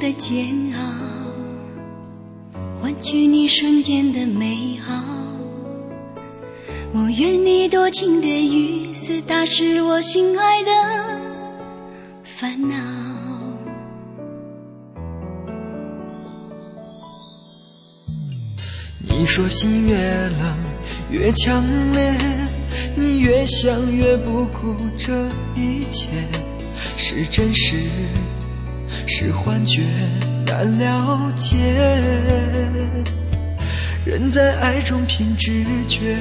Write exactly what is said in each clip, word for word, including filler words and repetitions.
的煎熬，换取你瞬间的美好。我愿你多情的雨丝打湿我心爱的烦恼。 你说心越冷越强烈，你越想越不顾这一切，是真实是幻觉难了解，人在爱中凭直觉。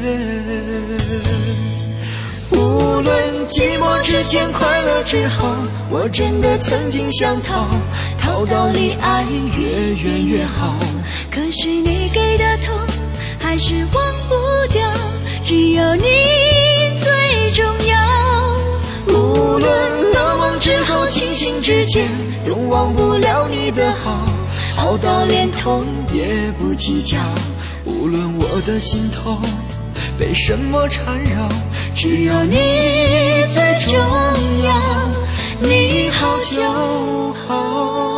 无论寂寞之前快乐之后，我真的曾经想逃，逃到离爱越远越好。 可是你给的痛还是忘不掉，只有你最重要。 无论冷梦之后清醒之前，总忘不了你的好，好到连痛也不计较。无论我的心头被什么缠绕，只有你最重要，你好就好。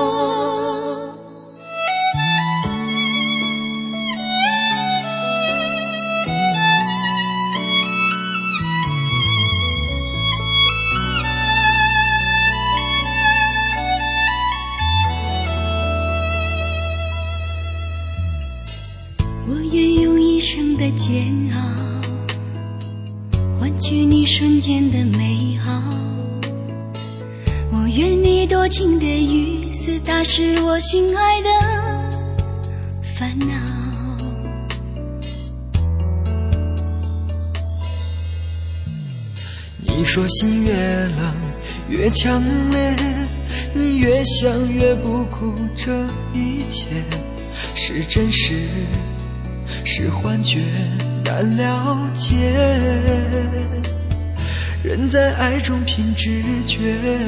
我愿用一生的煎熬，换取你瞬间的美好。我愿你多情的雨丝打湿我心爱的烦恼。 你说心越冷越强烈，你越想越不顾这一切，是真实是幻觉难了解，人在爱中凭直觉。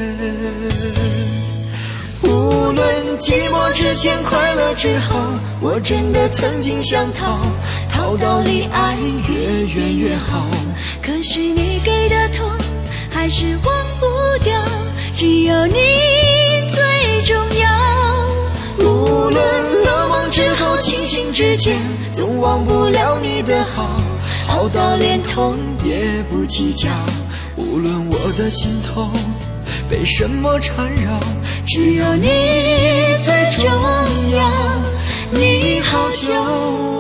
无论寂寞之前快乐之后，我真的曾经想逃，逃到离爱越远越好。 可是你给的痛还是忘不掉，只有你最重要。 无论冷梦之后清醒之前，总忘不了你的好，好到连痛也不计较。无论我的心头被什么缠绕，只有你最重要，你好就